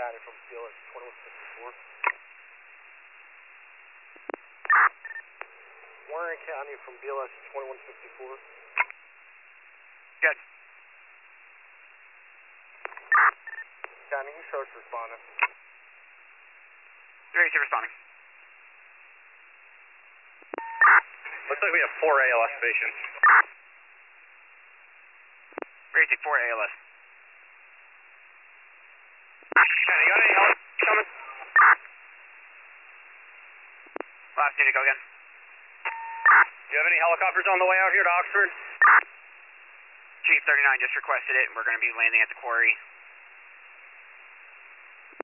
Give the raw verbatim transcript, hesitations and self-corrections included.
County from B L S twenty-one fifty-four. Warren County from B L S twenty-one fifty-four. Good. County, you show us responding. three eighty-two responding. Looks like we have four A L S patients. three eighty-two, four A L S. County, you got any help coming? Last unit, go again. Do you have any helicopters on the way out here to Oxford? Chief thirty-nine just requested it, and we're going to be landing at the quarry